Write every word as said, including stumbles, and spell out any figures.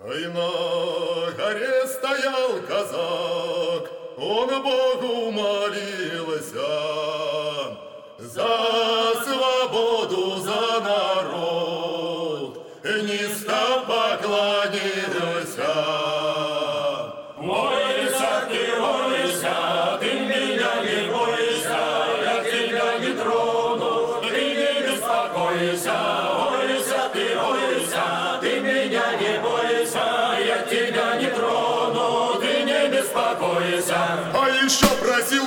И на горе стоял казак, он Богу молился за свободу, за народ, низко поклонился. Бойся ты, бойся, ты меня не бойся, я тебя не трону, ты не беспокойся. Бойся ты, бойся, ты меня не бойся, я тебя не трону, ты не беспокойся. А еще просил